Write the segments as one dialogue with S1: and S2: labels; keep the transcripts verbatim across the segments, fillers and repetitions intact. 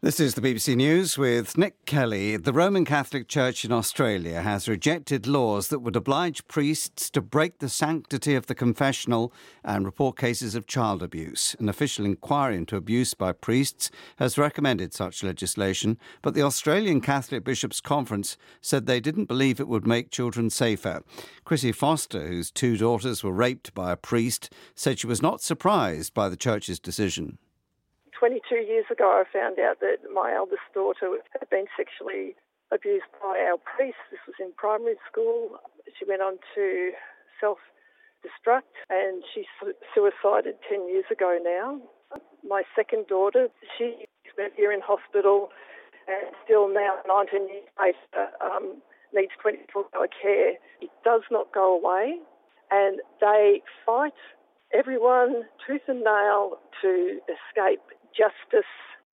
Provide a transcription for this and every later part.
S1: This is the B B C News with Nick Kelly. The Roman Catholic Church in Australia has rejected laws that would oblige priests to break the sanctity of the confessional and report cases of child abuse. An official inquiry into abuse by priests has recommended such legislation, but the Australian Catholic Bishops' Conference said they didn't believe it would make children safer. Chrissy Foster, whose two daughters were raped by a priest, said she was not surprised by the Church's decision.
S2: twenty-two years ago, I found out that my eldest daughter had been sexually abused by our priest. This was in primary school. She went on to self-destruct and she su- suicided ten years ago now. My second daughter, she's been here in hospital and still now, nineteen years later, um, needs twenty-four hour care. It does not go away, and they fight everyone tooth and nail to escape justice.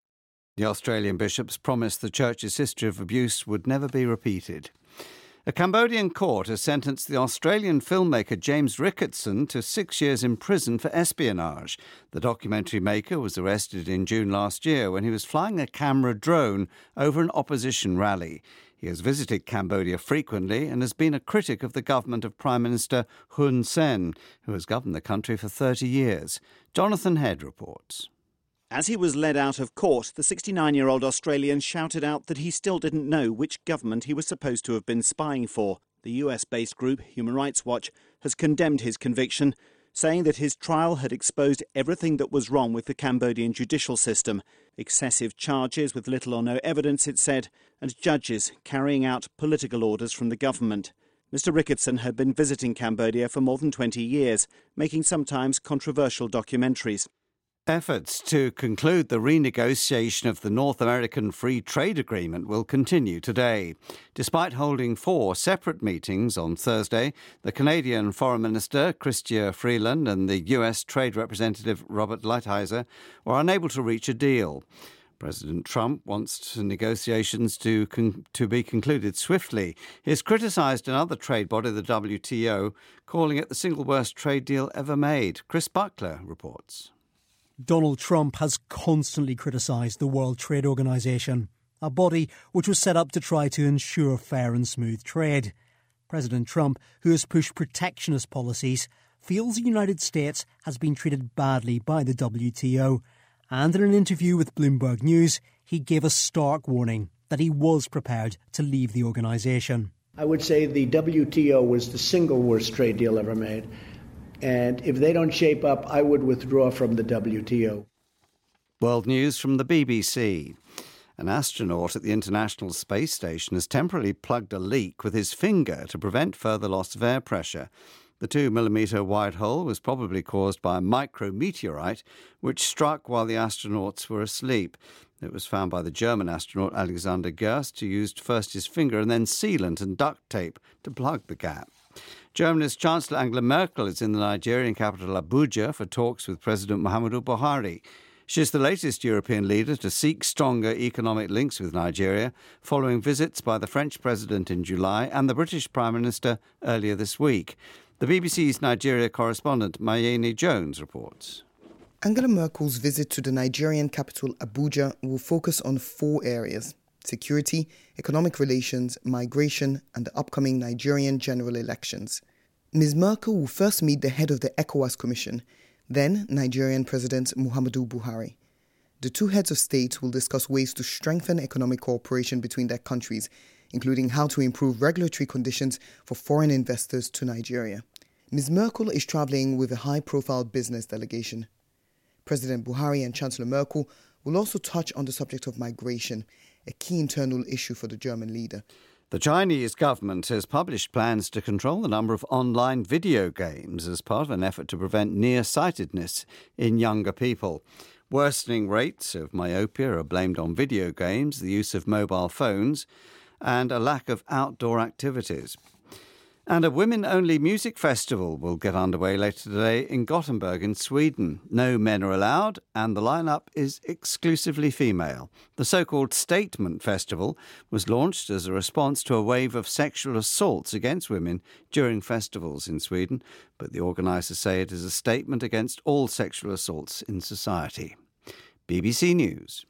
S1: The Australian bishops promised the Church's history of abuse would never be repeated. A Cambodian court has sentenced the Australian filmmaker James Ricketson to six years in prison for espionage. The documentary maker was arrested in June last year when he was flying a camera drone over an opposition rally. He has visited Cambodia frequently and has been a critic of the government of Prime Minister Hun Sen, who has governed the country for thirty years. Jonathan Head reports.
S3: As he was led out of court, the sixty-nine-year-old Australian shouted out that he still didn't know which government he was supposed to have been spying for. The U S-based group Human Rights Watch has condemned his conviction, saying that his trial had exposed everything that was wrong with the Cambodian judicial system. Excessive charges with little or no evidence, it said, and judges carrying out political orders from the government. Mister Ricketson had been visiting Cambodia for more than twenty years, making sometimes controversial documentaries.
S1: Efforts to conclude the renegotiation of the North American Free Trade Agreement will continue today. Despite holding four separate meetings on Thursday, the Canadian Foreign Minister, Chrystia Freeland, and the U S Trade Representative, Robert Lighthizer, were unable to reach a deal. President Trump wants negotiations to con- to be concluded swiftly. He has criticised another trade body, the W T O, calling it the single worst trade deal ever made. Chris Buckler reports.
S4: Donald Trump has constantly criticised the World Trade Organization, a body which was set up to try to ensure fair and smooth trade. President Trump, who has pushed protectionist policies, feels the United States has been treated badly by the W T O, and in an interview with Bloomberg News, he gave a stark warning that he was prepared to leave the organisation.
S5: I would say the W T O was the single worst trade deal ever made. And if they don't shape up, I would withdraw from the W T O.
S1: World news from the B B C. An astronaut at the International Space Station has temporarily plugged a leak with his finger to prevent further loss of air pressure. The two-millimetre wide hole was probably caused by a micrometeorite which struck while the astronauts were asleep. It was found by the German astronaut Alexander Gerst, who used first his finger and then sealant and duct tape to plug the gap. Germany's Chancellor Angela Merkel is in the Nigerian capital Abuja for talks with President Muhammadu Buhari. She is the latest European leader to seek stronger economic links with Nigeria, following visits by the French President in July and the British Prime Minister earlier this week. The B B C's Nigeria correspondent Mayeni Jones reports.
S6: Angela Merkel's visit to the Nigerian capital Abuja will focus on four areas: security, economic relations, migration, and the upcoming Nigerian general elections. Miz Merkel will first meet the head of the ECOWAS Commission, then Nigerian President Muhammadu Buhari. The two heads of state will discuss ways to strengthen economic cooperation between their countries, including how to improve regulatory conditions for foreign investors to Nigeria. Miz Merkel is travelling with a high-profile business delegation. President Buhari and Chancellor Merkel will also touch on the subject of migration, a key internal issue for the German leader.
S1: The Chinese government has published plans to control the number of online video games as part of an effort to prevent nearsightedness in younger people. Worsening rates of myopia are blamed on video games, the use of mobile phones, and a lack of outdoor activities. And a women-only music festival will get underway later today in Gothenburg in Sweden. No men are allowed, and the lineup is exclusively female. The so-called Statement Festival was launched as a response to a wave of sexual assaults against women during festivals in Sweden, but the organisers say it is a statement against all sexual assaults in society. B B C News.